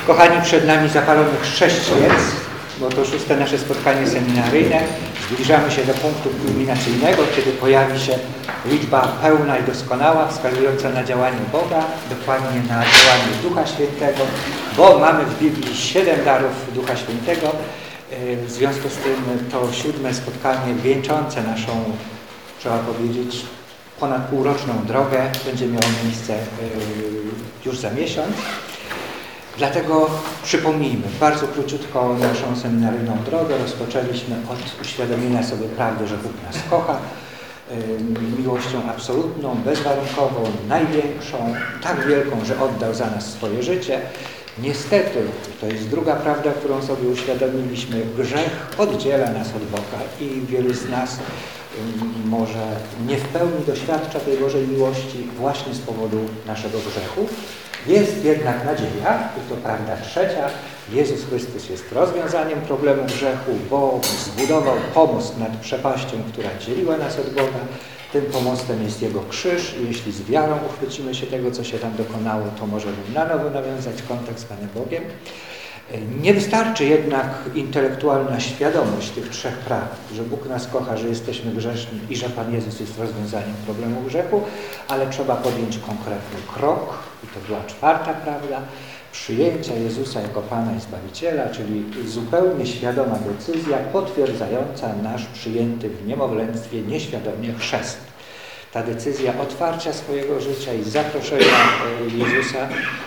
Kochani, przed nami zapalonych 6 świec, bo to 6. nasze spotkanie seminaryjne. Zbliżamy się do punktu kulminacyjnego, kiedy pojawi się liczba pełna i doskonała, wskazująca na działanie Boga, dokładnie na działanie Ducha Świętego, bo mamy w Biblii 7 darów Ducha Świętego. W związku z tym to 7. spotkanie wieńczące naszą, trzeba powiedzieć, ponad półroczną drogę będzie miało miejsce już za miesiąc. Dlatego przypomnijmy bardzo króciutko naszą seminaryjną drogę. Rozpoczęliśmy od uświadomienia sobie prawdy, że Bóg nas kocha miłością absolutną, bezwarunkową, największą, tak wielką, że oddał za nas swoje życie. Niestety, to jest druga prawda, którą sobie uświadomiliśmy, grzech oddziela nas od Boga i wielu z nas może nie w pełni doświadcza tej Bożej miłości właśnie z powodu naszego grzechu. Jest jednak nadzieja, i to prawda trzecia, Jezus Chrystus jest rozwiązaniem problemu grzechu, bo zbudował pomost nad przepaścią, która dzieliła nas od Boga. Tym pomostem jest Jego krzyż i jeśli z wiarą uchwycimy się tego, co się tam dokonało, to możemy na nowo nawiązać kontakt z Panem Bogiem. Nie wystarczy jednak intelektualna świadomość tych 3 prawd, że Bóg nas kocha, że jesteśmy grzeszni i że Pan Jezus jest rozwiązaniem problemu grzechu, ale trzeba podjąć konkretny krok, i to była 4. prawda, przyjęcia Jezusa jako Pana i Zbawiciela, czyli zupełnie świadoma decyzja potwierdzająca nasz przyjęty w niemowlęctwie nieświadomie chrzest. Ta decyzja otwarcia swojego życia i zaproszenia Jezusa,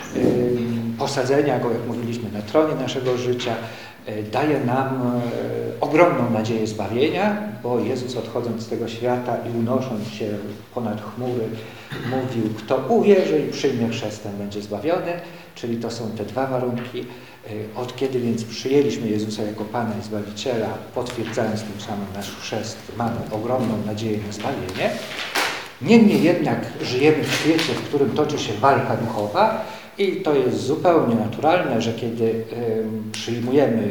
posadzenia Go, jak mówiliśmy, na tronie naszego życia, daje nam ogromną nadzieję zbawienia, bo Jezus, odchodząc z tego świata i unosząc się ponad chmury, mówił, kto uwierzy i przyjmie chrzest, ten będzie zbawiony, czyli to są te 2 warunki. Od kiedy więc przyjęliśmy Jezusa jako Pana i Zbawiciela, potwierdzając tym samym nasz chrzest, mamy ogromną nadzieję na zbawienie. Niemniej jednak żyjemy w świecie, w którym toczy się walka duchowa i to jest zupełnie naturalne, że kiedy przyjmujemy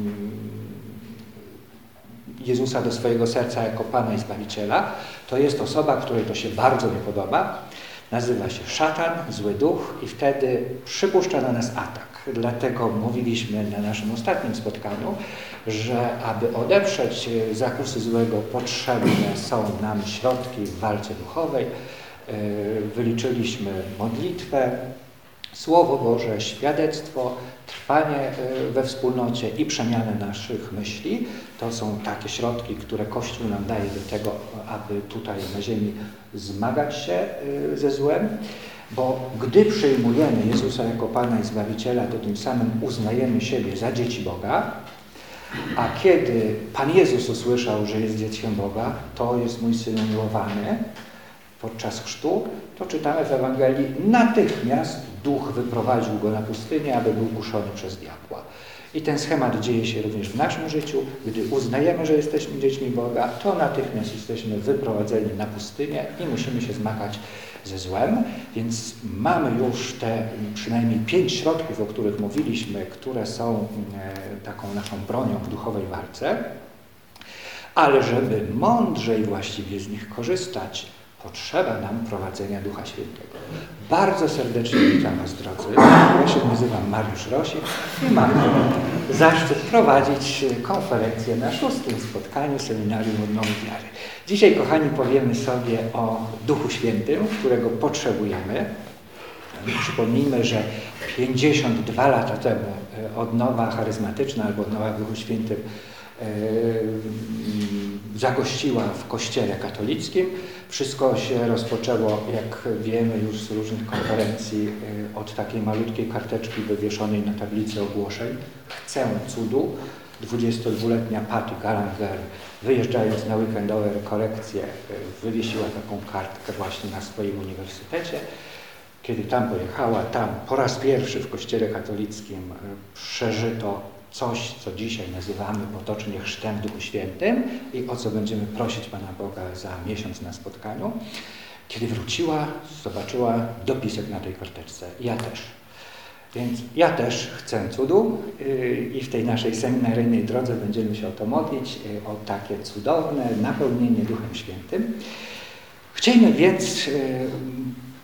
Jezusa do swojego serca jako Pana i Zbawiciela, to jest osoba, której to się bardzo nie podoba. Nazywa się szatan, zły duch i wtedy przypuszcza na nas atak. Dlatego mówiliśmy na naszym ostatnim spotkaniu, że aby odeprzeć zakusy złego, potrzebne są nam środki w walce duchowej. Wyliczyliśmy modlitwę, Słowo Boże, świadectwo, trwanie we wspólnocie i przemianę naszych myśli. To są takie środki, które Kościół nam daje do tego, aby tutaj na ziemi zmagać się ze złem. Bo gdy przyjmujemy Jezusa jako Pana i Zbawiciela, to tym samym uznajemy siebie za dzieci Boga. A kiedy Pan Jezus usłyszał, że jest dzieckiem Boga, to jest mój Syn umiłowany, podczas chrztu, to czytamy w Ewangelii, natychmiast Duch wyprowadził Go na pustynię, aby był kuszony przez diabła. I ten schemat dzieje się również w naszym życiu. Gdy uznajemy, że jesteśmy dziećmi Boga, to natychmiast jesteśmy wyprowadzeni na pustynię i musimy się zmagać ze złem. Więc mamy już te przynajmniej 5 środków, o których mówiliśmy, które są taką naszą bronią w duchowej walce. Ale żeby mądrze i właściwie z nich korzystać, potrzeba nam prowadzenia Ducha Świętego. Bardzo serdecznie witam Was, drodzy. Ja się nazywam Mariusz Rosik i mam zaszczyt prowadzić konferencję na 6. spotkaniu Seminarium Odnowy Wiary. Dzisiaj, kochani, powiemy sobie o Duchu Świętym, którego potrzebujemy. Przypomnijmy, że 52 lata temu odnowa charyzmatyczna albo odnowa w Duchu Świętym zagościła w Kościele katolickim. Wszystko się rozpoczęło, jak wiemy już z różnych konferencji, od takiej malutkiej karteczki wywieszonej na tablicy ogłoszeń. Chcę cudu. 22-letnia Patty Gallagher, wyjeżdżając na weekendowe rekolekcje, wywiesiła taką kartkę właśnie na swoim uniwersytecie. Kiedy tam pojechała, tam po raz pierwszy w Kościele katolickim przeżyto coś, co dzisiaj nazywamy potocznie chrztem w Duchu Świętym i o co będziemy prosić Pana Boga za miesiąc na spotkaniu. Kiedy wróciła, zobaczyła dopisek na tej karteczce. Ja też. Więc ja też chcę cudu i w tej naszej seminaryjnej drodze będziemy się o to modlić, o takie cudowne napełnienie Duchem Świętym. Chcielibyśmy więc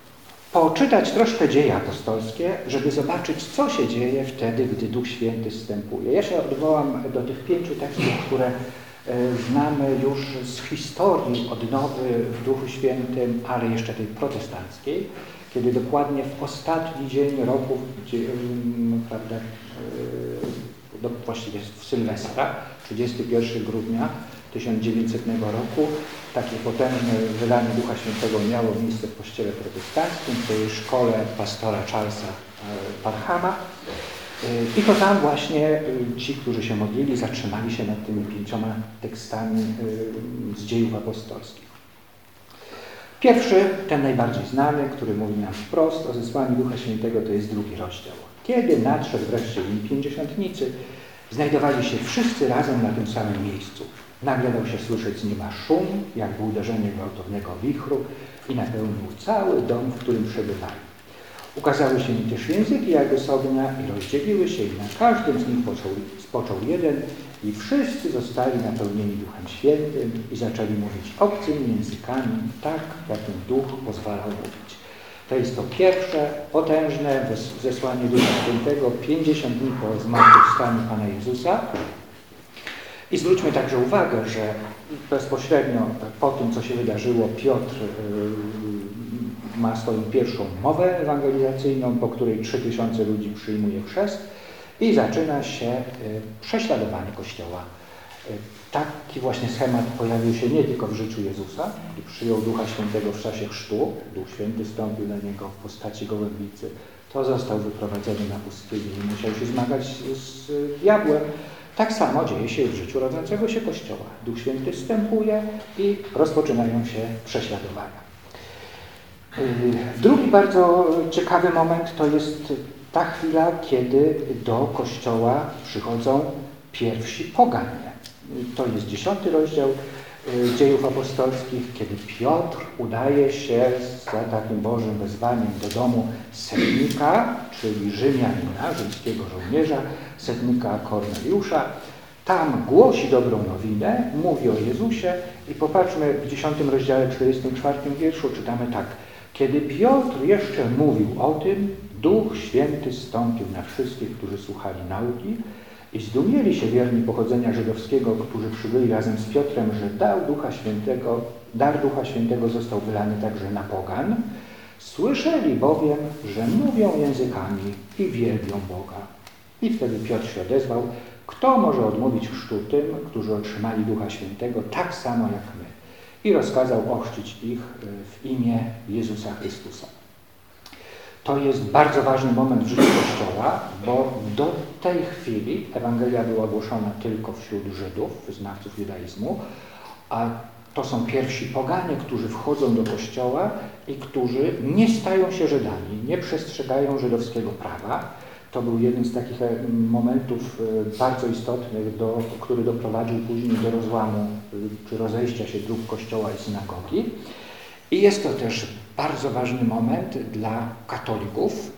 poczytać troszkę dzieje apostolskie, żeby zobaczyć, co się dzieje wtedy, gdy Duch Święty zstępuje. Ja się odwołam do tych 5 tekstów, które znamy już z historii odnowy w Duchu Świętym, ale jeszcze tej protestanckiej, kiedy dokładnie w ostatni dzień roku, prawda, właściwie w Sylwestra, 31 grudnia 1900 roku, takie potężne wylanie Ducha Świętego miało miejsce w kościele protestanckim, w tej szkole pastora Charlesa Parhama. I to tam właśnie ci, którzy się modlili, zatrzymali się nad tymi 5 tekstami z dziejów apostolskich. Pierwszy, ten najbardziej znany, który mówi nam wprost o zesłaniu Ducha Świętego, to jest 2 rozdział. Kiedy nadszedł wreszcie dzień Pięćdziesiątnicy, znajdowali się wszyscy razem na tym samym miejscu. Nagle dał się słyszeć z nieba szum, jakby uderzenie gwałtownego wichru i napełnił cały dom, w którym przebywali. Ukazały się im też języki jakby z ognia i rozdzieliły się i na każdym z nich spoczął jeden i wszyscy zostali napełnieni Duchem Świętym i zaczęli mówić obcymi językami, tak jak im Duch pozwalał mówić. To jest to pierwsze, potężne zesłanie Ducha Świętego 50 dni po zmartwychwstaniu Pana Jezusa. I zwróćmy także uwagę, że bezpośrednio po tym, co się wydarzyło, Piotr ma swoją pierwszą mowę ewangelizacyjną, po której 3000 ludzi przyjmuje chrzest i zaczyna się prześladowanie Kościoła. Taki właśnie schemat pojawił się nie tylko w życiu Jezusa, gdy przyjął Ducha Świętego w czasie chrztu, Duch Święty stąpił na niego w postaci gołębicy, to został wyprowadzony na pustynię i musiał się zmagać z diabłem. Tak samo dzieje się w życiu rodzącego się Kościoła. Duch Święty wstępuje i rozpoczynają się prześladowania. Drugi bardzo ciekawy moment to jest ta chwila, kiedy do Kościoła przychodzą pierwsi poganie. To jest 10 rozdział Dziejów Apostolskich, kiedy Piotr udaje się za takim Bożym wezwaniem do domu setnika, czyli Rzymianina, rzymskiego żołnierza, setnika Korneliusza. Tam głosi dobrą nowinę, mówi o Jezusie i popatrzmy, w 10 rozdziale 44 wierszu czytamy tak. Kiedy Piotr jeszcze mówił o tym, Duch Święty zstąpił na wszystkich, którzy słuchali nauki i zdumieli się wierni pochodzenia żydowskiego, którzy przybyli razem z Piotrem, że dar Ducha Świętego został wylany także na pogan. Słyszeli bowiem, że mówią językami i wielbią Boga. I wtedy Piotr się odezwał, kto może odmówić chrztu tym, którzy otrzymali Ducha Świętego tak samo jak my? I rozkazał ochrzcić ich w imię Jezusa Chrystusa. To jest bardzo ważny moment w życiu Kościoła, bo do tej chwili Ewangelia była głoszona tylko wśród Żydów, wyznawców judaizmu, a to są pierwsi poganie, którzy wchodzą do Kościoła i którzy nie stają się Żydami, nie przestrzegają żydowskiego prawa. To był jeden z takich momentów bardzo istotnych, który doprowadził później do rozłamu czy rozejścia się dróg Kościoła i synagogi. I jest to też bardzo ważny moment dla katolików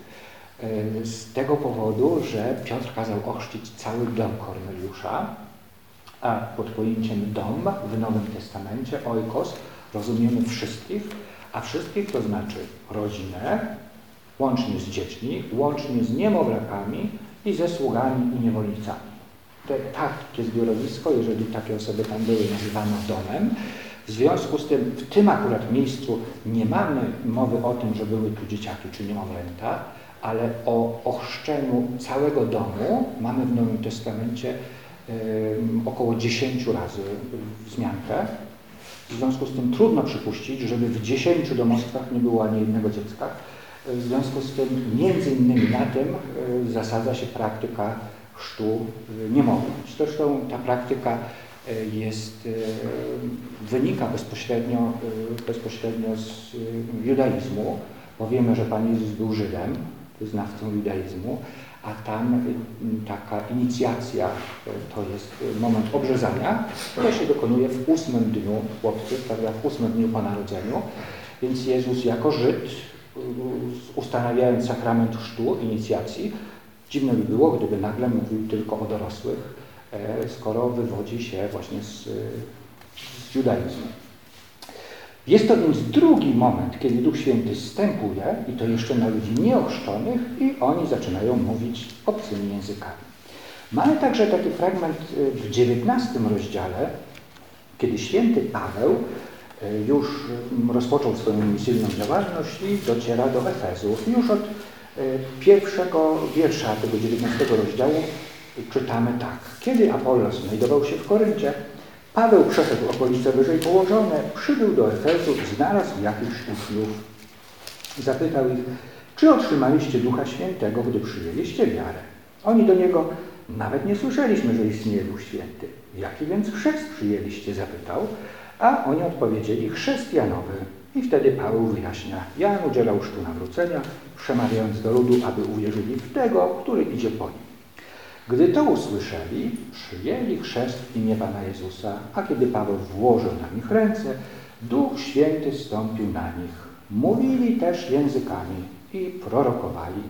z tego powodu, że Piotr kazał ochrzcić cały dom Korneliusza, a pod pojęciem dom w Nowym Testamencie, oikos, rozumiemy wszystkich, a wszystkich to znaczy rodzinę, łącznie z dziećmi, łącznie z niemowlakami i ze sługami i niewolnicami. Takie zbiorowisko, jeżeli takie osoby tam były, nazywano domem. W związku z tym, w tym akurat miejscu nie mamy mowy o tym, że były tu dzieciaki czy niemowlęta, ale o ochrzczeniu całego domu mamy w Nowym Testamencie około 10 razy wzmiankę. W związku z tym trudno przypuścić, żeby w 10 domostwach nie było ani jednego dziecka. W związku z tym, między innymi na tym zasadza się praktyka chrztu niemowląt. Zresztą ta praktyka wynika bezpośrednio z judaizmu, bo wiemy, że Pan Jezus był Żydem, wyznawcą judaizmu, a tam taka inicjacja to jest moment obrzezania, które się dokonuje w 8 dniu chłopcy, prawda, w 8 dniu po narodzeniu, więc Jezus jako Żyd, ustanawiając sakrament chrztu, inicjacji, dziwne by było, gdyby nagle mówił tylko o dorosłych, skoro wywodzi się właśnie z judaizmu. Jest to więc drugi moment, kiedy Duch Święty zstępuje i to jeszcze na ludzi nieochrzczonych i oni zaczynają mówić obcymi językami. Mamy także taki fragment w 19 rozdziale, kiedy święty Paweł już rozpoczął swoją misyjną działalność i dociera do Efezu. Już od pierwszego wiersza tego 19 rozdziału czytamy tak. Kiedy Apollos znajdował się w Koryncie, Paweł przeszedł okolice wyżej położone, przybył do Efezu i znalazł jakichś uczniów. Zapytał ich, czy otrzymaliście Ducha Świętego, gdy przyjęliście wiarę? Oni do niego, nawet nie słyszeliśmy, że istnieje Duch Święty. Jaki więc chrzest przyjęliście? Zapytał, a oni odpowiedzieli, chrzest Janowy. I wtedy Paweł wyjaśnia, Jan udzielał chrztu nawrócenia, przemawiając do ludu, aby uwierzyli w tego, który idzie po nim. Gdy to usłyszeli, przyjęli chrzest w imię Pana Jezusa, a kiedy Paweł włożył na nich ręce, Duch Święty zstąpił na nich. Mówili też językami i prorokowali.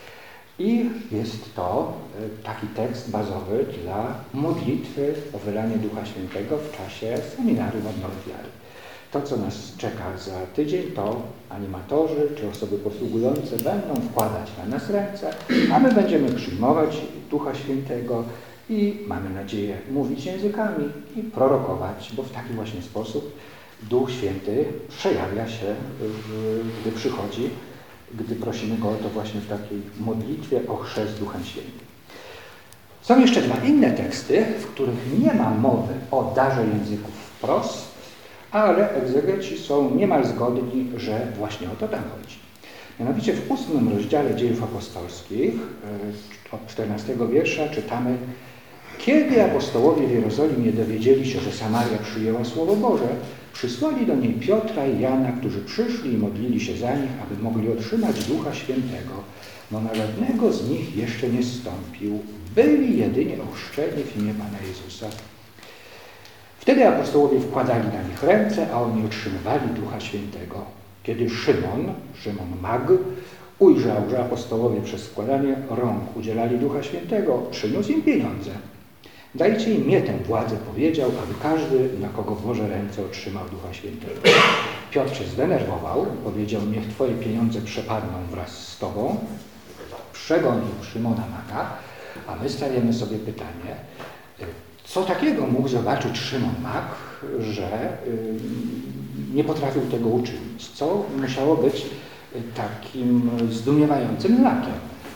I jest to taki tekst bazowy dla modlitwy o wylanie Ducha Świętego w czasie seminarium odnowy wiary. To, co nas czeka za tydzień, to animatorzy czy osoby posługujące będą wkładać na nas ręce, a my będziemy przyjmować Ducha Świętego i mamy nadzieję mówić językami i prorokować, bo w taki właśnie sposób Duch Święty przejawia się, gdy przychodzi, gdy prosimy Go o to właśnie w takiej modlitwie o chrzest Duchem Świętym. Są jeszcze dwa inne teksty, w których nie ma mowy o darze języków wprost, ale egzegeci są niemal zgodni, że właśnie o to tam chodzi. Mianowicie w 8 rozdziale Dziejów Apostolskich, od 14 wiersza czytamy: Kiedy apostołowie w Jerozolimie dowiedzieli się, że Samaria przyjęła Słowo Boże, przysłali do niej Piotra i Jana, którzy przyszli i modlili się za nich, aby mogli otrzymać Ducha Świętego, bo na żadnego z nich jeszcze nie zstąpił. Byli jedynie ochrzczeni w imię Pana Jezusa. Wtedy apostołowie wkładali na nich ręce, a oni otrzymywali Ducha Świętego. Kiedy Szymon Mag, ujrzał, że apostołowie przez składanie rąk udzielali Ducha Świętego, przyniósł im pieniądze. Dajcie im mnie tę władzę, powiedział, aby każdy, na kogo włożę ręce, otrzymał Ducha Świętego. Piotr się zdenerwował, powiedział, niech Twoje pieniądze przepadną wraz z Tobą. Przegonił Szymona Maga, a my stawiamy sobie pytanie, co takiego mógł zobaczyć Szymon Mag, że nie potrafił tego uczynić? Co musiało być takim zdumiewającym znakiem?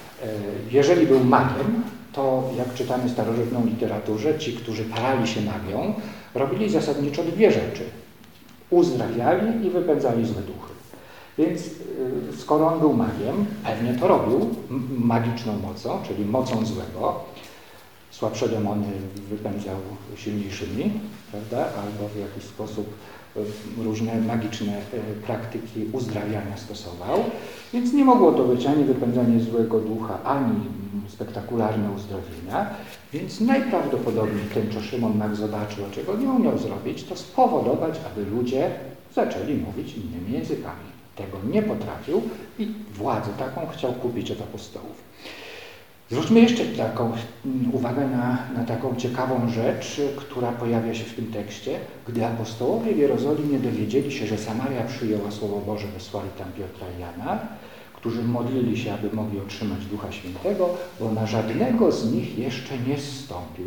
Jeżeli był magiem, to jak czytamy w starożytną literaturze, ci, którzy parali się magią, robili zasadniczo dwie rzeczy. Uzdrawiali i wypędzali złe duchy. Więc skoro on był magiem, pewnie to robił magiczną mocą, czyli mocą złego. Słabsze demony wypędzał silniejszymi, prawda? Albo w jakiś sposób różne magiczne praktyki uzdrawiania stosował. Więc nie mogło to być ani wypędzanie złego ducha, ani spektakularne uzdrowienia. Więc najprawdopodobniej ten, co Szymon Mag zobaczył, a czego nie umiał zrobić, to spowodować, aby ludzie zaczęli mówić innymi językami. Tego nie potrafił i władzę taką chciał kupić od apostołów. Zwróćmy jeszcze taką uwagę na taką ciekawą rzecz, która pojawia się w tym tekście. Gdy apostołowie w Jerozolimie dowiedzieli się, że Samaria przyjęła Słowo Boże, wysłali tam Piotra i Jana, którzy modlili się, aby mogli otrzymać Ducha Świętego, bo na żadnego z nich jeszcze nie zstąpił.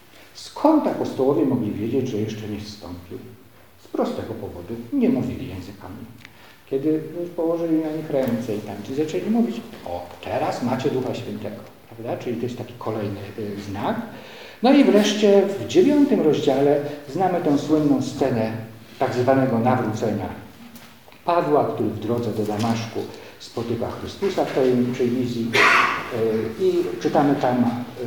Skąd apostołowie mogli wiedzieć, że jeszcze nie zstąpił? Z prostego powodu, nie mówili językami. Kiedy położyli na nich ręce i tamci zaczęli mówić, o, teraz macie Ducha Świętego, prawda? Czyli to jest taki kolejny znak. No i wreszcie w 9 rozdziale znamy tę słynną scenę tak zwanego nawrócenia Pawła, który w drodze do Damaszku spotyka Chrystusa w tajemniczej wizji i czytamy tam,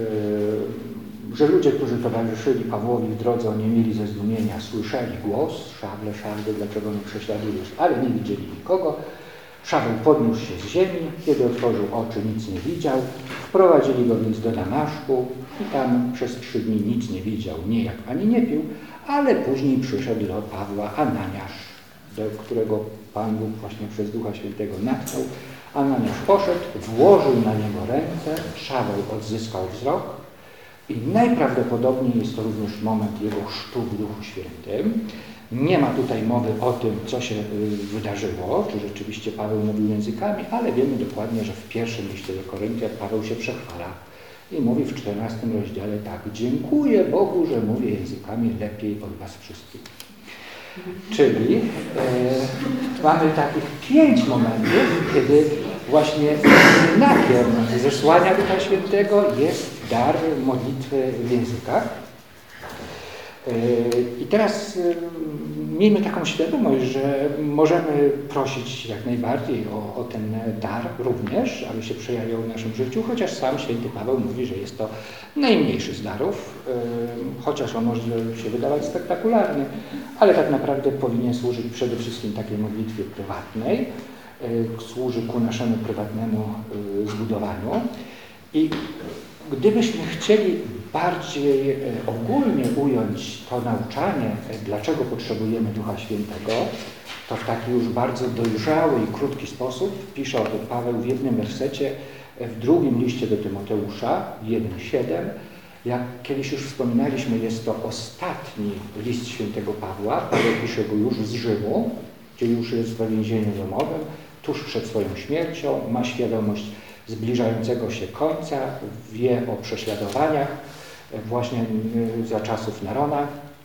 że ludzie, którzy towarzyszyli Pawłowi w drodze, oni mieli ze zdumienia, słyszeli głos, szable, dlaczego mnie prześladujesz, ale nie widzieli nikogo. Szabel podniósł się z ziemi, kiedy otworzył oczy, nic nie widział. Wprowadzili go więc do Damaszku i tam przez 3 dni nic nie widział, nie jadł ani nie pił, ale później przyszedł do Pawła Ananiasz, do którego Pan Bóg właśnie przez Ducha Świętego natchnął. Ananiasz poszedł, włożył na niego ręce, Szabel odzyskał wzrok i najprawdopodobniej jest to również moment jego chrztu w Duchu Świętym. Nie ma tutaj mowy o tym, co się wydarzyło, czy rzeczywiście Paweł mówił językami, ale wiemy dokładnie, że w pierwszym liście do Koryntian Paweł się przechwala i mówi w 14 rozdziale tak: dziękuję Bogu, że mówię językami lepiej od was wszystkich. Czyli mamy takich 5 momentów, kiedy właśnie znakiem zesłania Ducha Świętego jest dar modlitwy w językach. I teraz miejmy taką świadomość, że możemy prosić jak najbardziej o ten dar również, aby się przejawiał w naszym życiu, chociaż sam święty Paweł mówi, że jest to najmniejszy z darów, chociaż on może się wydawać spektakularny, ale tak naprawdę powinien służyć przede wszystkim takiej modlitwie prywatnej, służy ku naszemu prywatnemu zbudowaniu. I gdybyśmy chcieli bardziej ogólnie ująć to nauczanie, dlaczego potrzebujemy Ducha Świętego, to w taki już bardzo dojrzały i krótki sposób pisze o tym Paweł w jednym wersecie w drugim liście do Tymoteusza 1:7. Jak kiedyś już wspominaliśmy, jest to ostatni list świętego Pawła. Paweł pisze go już z Rzymu, gdzie już jest w więzieniu domowym, tuż przed swoją śmiercią, ma świadomość zbliżającego się końca, wie o prześladowaniach właśnie za czasów Nerona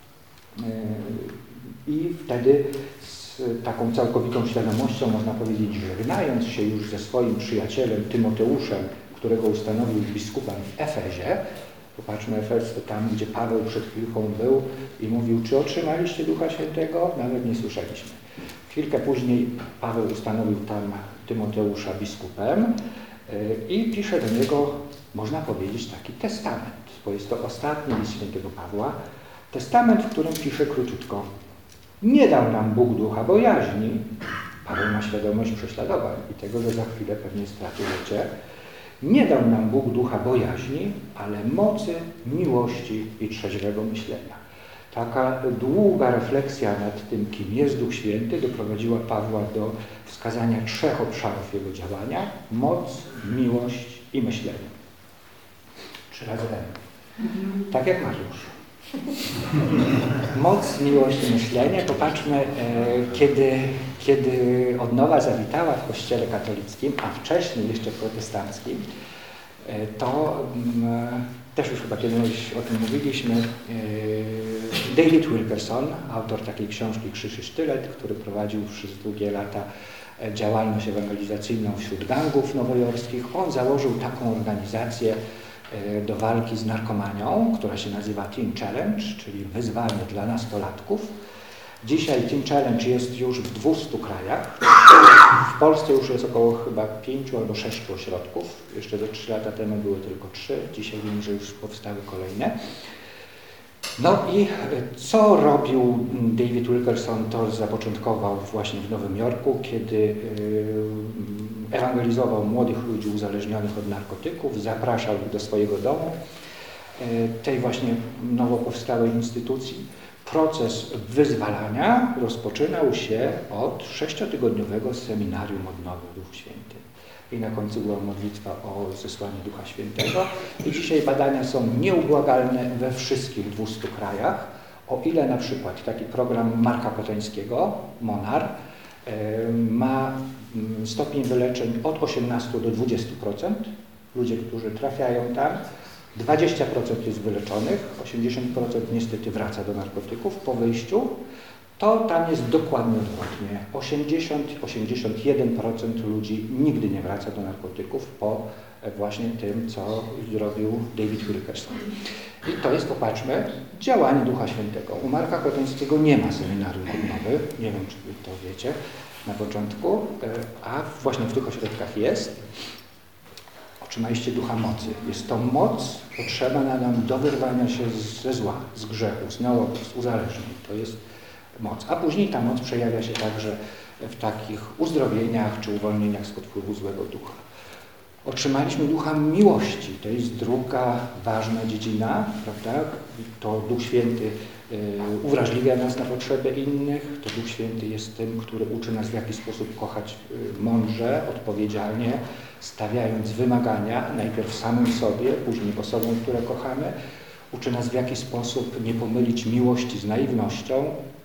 i wtedy z taką całkowitą świadomością, można powiedzieć, żegnając się już ze swoim przyjacielem Tymoteuszem, którego ustanowił biskupem w Efezie. Popatrzmy tam, gdzie Paweł przed chwilką był i mówił, czy otrzymaliście Ducha Świętego? Nawet nie słyszeliśmy. Chwilkę później Paweł ustanowił tam Tymoteusza biskupem i pisze do niego, można powiedzieć, taki testament, bo jest to ostatni list świętego Pawła. Testament, w którym pisze króciutko: nie dał nam Bóg ducha bojaźni. Paweł ma świadomość prześladowań i tego, że za chwilę pewnie straci życie. Nie dał nam Bóg ducha bojaźni, ale mocy, miłości i trzeźwego myślenia. Taka długa refleksja nad tym, kim jest Duch Święty, doprowadziła Pawła do wskazania 3 obszarów jego działania: moc, miłość i myślenie. 3 razy M. Tak jak Mariusz. Moc, miłość i myślenie. Popatrzmy, kiedy odnowa zawitała w Kościele katolickim, a wcześniej jeszcze protestanckim, to też już chyba kiedyś o tym mówiliśmy, David Wilkerson, autor takiej książki Krzyż i Sztylet, który prowadził przez długie lata działalność ewangelizacyjną wśród gangów nowojorskich, on założył taką organizację do walki z narkomanią, która się nazywa Teen Challenge, czyli wyzwanie dla nastolatków. Dzisiaj Teen Challenge jest już w 200 krajach. W Polsce już jest około chyba 5 albo 6 ośrodków. Jeszcze do 3 lata temu były tylko 3. Dzisiaj wiem, że już powstały kolejne. No i co robił David Wilkerson? To zapoczątkował właśnie w Nowym Jorku, kiedy ewangelizował młodych ludzi uzależnionych od narkotyków, zapraszał ich do swojego domu, tej właśnie nowo powstałej instytucji. Proces wyzwalania rozpoczynał się od 6-tygodniowego seminarium odnowy Duch Święty. I na końcu była modlitwa o zesłanie Ducha Świętego. I dzisiaj badania są nieubłagalne we wszystkich 200 krajach. O ile na przykład taki program Marka Kotańskiego, Monar, ma stopień wyleczeń od 18 do 20%. Ludzie, którzy trafiają tam, 20% jest wyleczonych, 80% niestety wraca do narkotyków po wyjściu, to tam jest dokładnie odwrotnie. 80-81% ludzi nigdy nie wraca do narkotyków po właśnie tym, co zrobił David Wilkerson. I to jest, popatrzmy, działanie Ducha Świętego. U Marka Kotańskiego nie ma seminarium odnowy, nie wiem, czy wy to wiecie na początku, a właśnie w tych ośrodkach jest. Otrzymaliście ducha mocy. Jest to moc potrzebna nam do wyrwania się ze zła, z grzechu, z nałogów, z uzależnień. To jest moc. A później ta moc przejawia się także w takich uzdrowieniach czy uwolnieniach spod wpływu złego ducha. Otrzymaliśmy ducha miłości. To jest druga ważna dziedzina, prawda? To Duch Święty uwrażliwia nas na potrzeby innych. To Duch Święty jest tym, który uczy nas, w jaki sposób kochać mądrze, odpowiedzialnie, stawiając wymagania najpierw samym sobie, później osobom, które kochamy. Uczy nas, w jaki sposób nie pomylić miłości z naiwnością.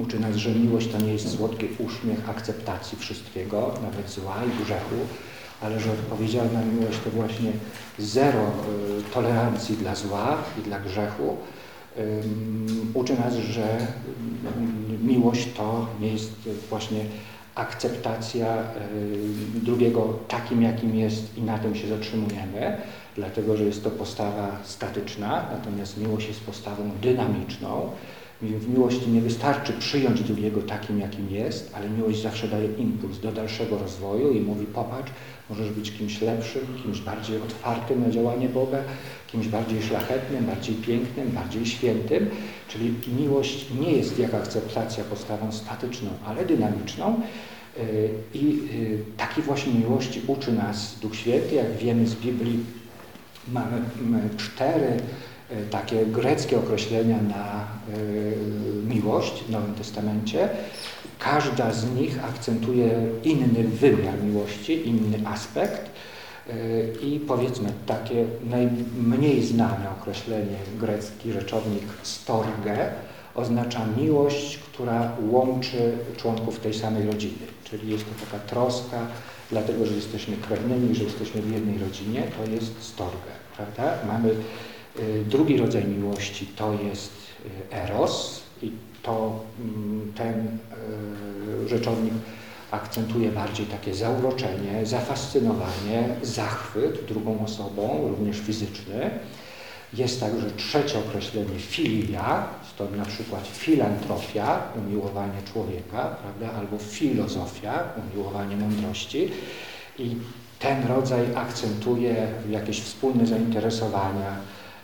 Uczy nas, że miłość to nie jest słodki uśmiech akceptacji wszystkiego, nawet zła i grzechu, ale że odpowiedzialna miłość to właśnie zero tolerancji dla zła i dla grzechu. Uczy nas, że miłość to nie jest właśnie akceptacja drugiego takim, jakim jest i na tym się zatrzymujemy, dlatego że jest to postawa statyczna, natomiast miłość jest postawą dynamiczną. W miłości nie wystarczy przyjąć drugiego takim, jakim jest, ale miłość zawsze daje impuls do dalszego rozwoju i mówi: popatrz, możesz być kimś lepszym, kimś bardziej otwartym na działanie Boga, kimś bardziej szlachetnym, bardziej pięknym, bardziej świętym. Czyli miłość nie jest jak akceptacja postawą statyczną, ale dynamiczną. I takiej właśnie miłości uczy nas Duch Święty. Jak wiemy z Biblii, mamy 4 takie greckie określenia na miłość w Nowym Testamencie. Każda z nich akcentuje inny wymiar miłości, inny aspekt. I powiedzmy takie najmniej znane określenie, grecki rzeczownik storge, oznacza miłość, która łączy członków tej samej rodziny. Czyli jest to taka troska, dlatego że jesteśmy krewnymi, że jesteśmy w jednej rodzinie, to jest storge, prawda? Mamy drugi rodzaj miłości, to jest eros i to ten rzeczownik akcentuje bardziej takie zauroczenie, zafascynowanie, zachwyt drugą osobą, również fizyczny. Jest także trzecie określenie filia, to na przykład filantropia, umiłowanie człowieka, prawda? Albo filozofia, umiłowanie mądrości. I ten rodzaj akcentuje jakieś wspólne zainteresowania,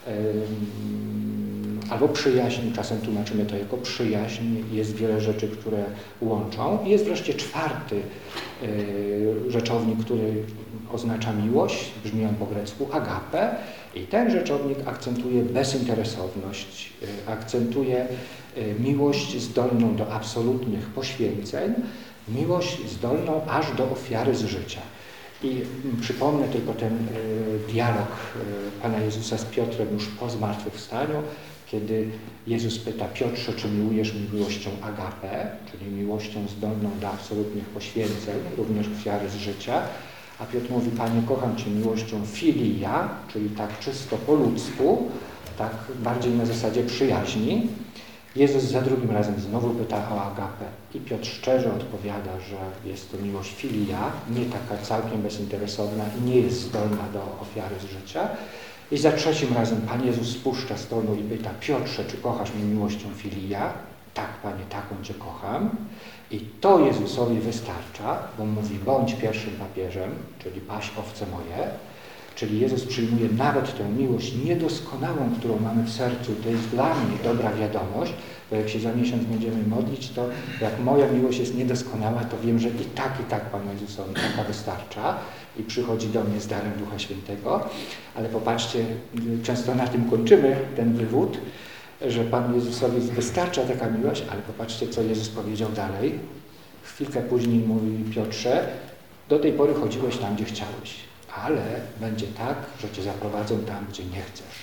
albo przyjaźń, czasem tłumaczymy to jako przyjaźń, jest wiele rzeczy, które łączą. I jest wreszcie czwarty rzeczownik, który oznacza miłość, brzmi on po grecku agape, i ten rzeczownik akcentuje bezinteresowność, akcentuje miłość zdolną do absolutnych poświęceń, miłość zdolną aż do ofiary z życia. I przypomnę tylko ten dialog Pana Jezusa z Piotrem już po zmartwychwstaniu, kiedy Jezus pyta: Piotrze, czy miłujesz mnie miłością agape, czyli miłością zdolną do absolutnych poświęceń, również ofiary z życia? A Piotr mówi: Panie, kocham Cię miłością filia, czyli tak czysto po ludzku, tak bardziej na zasadzie przyjaźni. Jezus za drugim razem znowu pyta o agapę i Piotr szczerze odpowiada, że jest to miłość filia, nie taka całkiem bezinteresowna i nie jest zdolna do ofiary z życia. I za trzecim razem Pan Jezus spuszcza z tronu i pyta: Piotrze, czy kochasz mnie miłością filia? Tak, Panie, taką Cię kocham. I to Jezusowi wystarcza, bo mówi: bądź pierwszym papieżem, czyli paś owce moje. Czyli Jezus przyjmuje nawet tę miłość niedoskonałą, którą mamy w sercu. To jest dla mnie dobra wiadomość, bo jak się za miesiąc będziemy modlić, to jak moja miłość jest niedoskonała, to wiem, że i tak Panu Jezusowi taka wystarcza i przychodzi do mnie z darem Ducha Świętego. Ale popatrzcie, często na tym kończymy ten wywód, że Panu Jezusowi wystarcza taka miłość, ale popatrzcie, co Jezus powiedział dalej. Chwilkę później mówi: Piotrze, do tej pory chodziłeś tam, gdzie chciałeś, ale będzie tak, że Cię zaprowadzą tam, gdzie nie chcesz.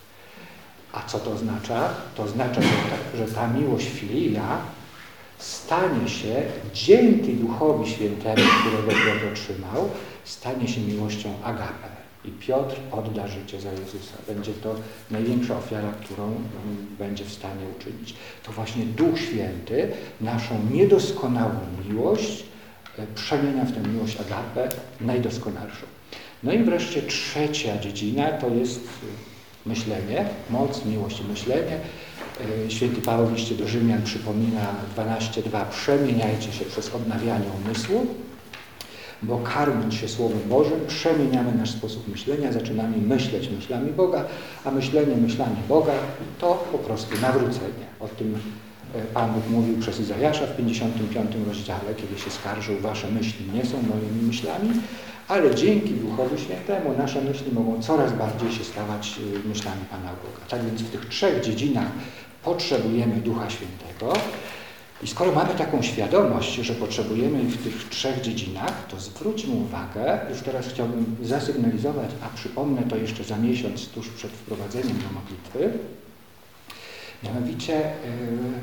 A co to oznacza? To oznacza, że ta miłość filia stanie się dzięki Duchowi Świętemu, którego Piotr otrzymał, stanie się miłością agape. I Piotr odda życie za Jezusa. Będzie to największa ofiara, którą będzie w stanie uczynić. To właśnie Duch Święty naszą niedoskonałą miłość przemienia w tę miłość agape najdoskonalszą. No i wreszcie trzecia dziedzina to jest myślenie, moc, miłość i myślenie. Święty Paweł w liście do Rzymian przypomina 12:2: przemieniajcie się przez odnawianie umysłu, bo karmiąc się Słowem Bożym przemieniamy nasz sposób myślenia, zaczynamy myśleć myślami Boga, a myślenie myślami Boga to po prostu nawrócenie. O tym Pan Bóg mówił przez Izajasza w 55 rozdziale, kiedy się skarżył: wasze myśli nie są moimi myślami, ale dzięki Duchowi Świętemu nasze myśli mogą coraz bardziej się stawać myślami Pana Boga. Tak więc w tych trzech dziedzinach potrzebujemy Ducha Świętego. I skoro mamy taką świadomość, że potrzebujemy w tych trzech dziedzinach, to zwróćmy uwagę, już teraz chciałbym zasygnalizować, a przypomnę to jeszcze za miesiąc, tuż przed wprowadzeniem do modlitwy, mianowicie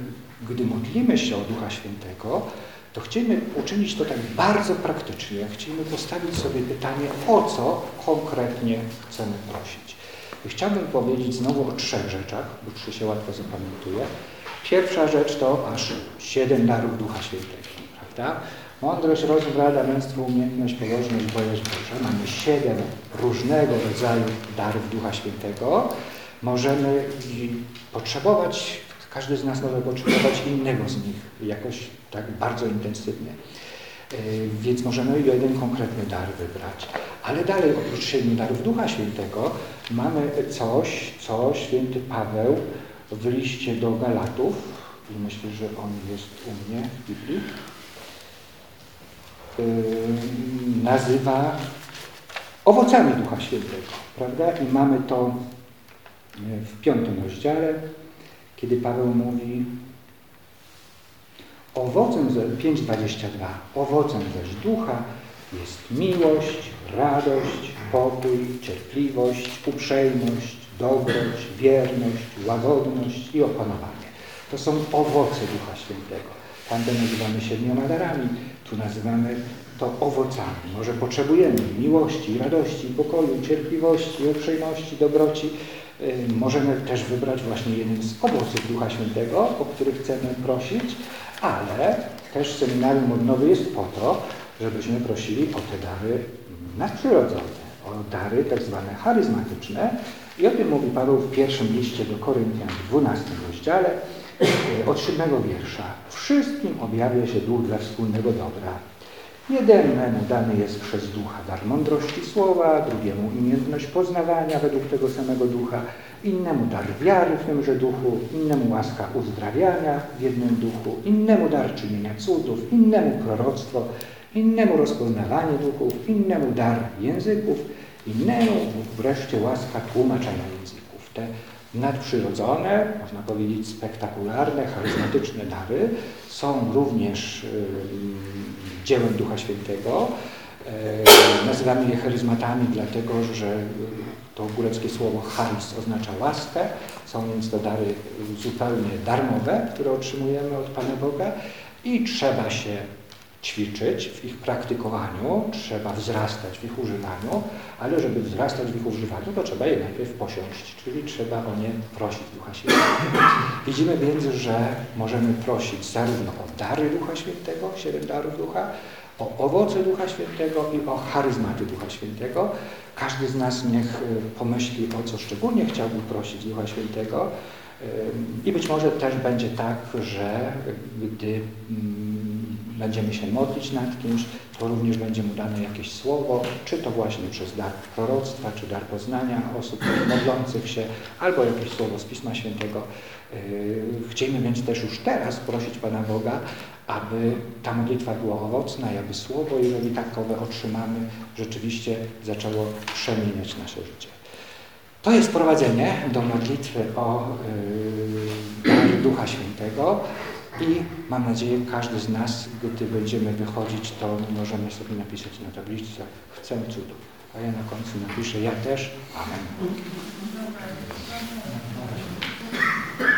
gdy modlimy się o Ducha Świętego, to chcemy uczynić to tak bardzo praktycznie. Chcemy postawić sobie pytanie, o co konkretnie chcemy prosić. I chciałbym powiedzieć znowu o 3 rzeczach, bo 3 się łatwo zapamiętuje. Pierwsza rzecz to aż 7 darów Ducha Świętego, prawda? Mądrość, rozum, rada, męstwo, umiejętność, pobożność, bojaźń Boża. Mamy 7 różnego rodzaju darów Ducha Świętego. Możemy potrzebować, każdy z nas może potrzebować innego z nich jakoś tak bardzo intensywnie. Więc możemy jeden konkretny dar wybrać. Ale dalej, oprócz 7 darów Ducha Świętego, mamy coś, co święty Paweł w liście do Galatów, i myślę, że on jest u mnie w Biblii, nazywa owocami Ducha Świętego, prawda? I mamy to w 5 rozdziale, kiedy Paweł mówi owocem 5:22, owocem zaś Ducha jest miłość, radość, pokój, cierpliwość, uprzejmość, dobroć, wierność, łagodność i opanowanie. To są owoce Ducha Świętego. Tam to nazywamy 7 darami, tu nazywamy to owocami. Może potrzebujemy miłości, radości, pokoju, cierpliwości, uprzejmości, dobroci. Możemy też wybrać właśnie jeden z owoców Ducha Świętego, o których chcemy prosić, ale też seminarium odnowy jest po to, żebyśmy prosili o te dary nadprzyrodzone, o dary tak zwane charyzmatyczne. I o tym mówi Paweł w pierwszym liście do Koryntian w 12 rozdziale od 7 wiersza. Wszystkim objawia się Duch dla wspólnego dobra. Jednemu dany jest przez Ducha dar mądrości słowa, drugiemu umiejętność poznawania według tego samego Ducha, innemu dar wiary w tymże Duchu, innemu łaska uzdrawiania w jednym Duchu, innemu dar czynienia cudów, innemu proroctwo, innemu rozpoznawanie duchów, innemu dar języków, innemu wreszcie łaska tłumaczenia języków. Te nadprzyrodzone, można powiedzieć spektakularne, charyzmatyczne dary są również dziełem Ducha Świętego. Nazywamy je charyzmatami, dlatego że to greckie słowo charis oznacza łaskę. Są więc to dary zupełnie darmowe, które otrzymujemy od Pana Boga i trzeba się ćwiczyć w ich praktykowaniu, trzeba wzrastać w ich używaniu, ale żeby wzrastać w ich używaniu, to trzeba je najpierw posiąść, czyli trzeba o nie prosić Ducha Świętego. Widzimy więc, że możemy prosić zarówno o dary Ducha Świętego, 7 darów Ducha, o owoce Ducha Świętego i o charyzmaty Ducha Świętego. Każdy z nas niech pomyśli, o co szczególnie chciałby prosić Ducha Świętego. I być może też będzie tak, że gdy będziemy się modlić nad kimś, to również będzie mu dane jakieś słowo, czy to właśnie przez dar proroctwa, czy dar poznania osób modlących się, albo jakieś słowo z Pisma Świętego. Chcielibyśmy więc też już teraz prosić Pana Boga, aby ta modlitwa była owocna i aby słowo, jeżeli takowe otrzymamy, rzeczywiście zaczęło przemieniać nasze życie. To jest wprowadzenie do modlitwy o dar Ducha Świętego i mam nadzieję, każdy z nas, gdy będziemy wychodzić, to możemy sobie napisać na tabliczce chcę cudu. A ja na końcu napiszę ja też. Amen.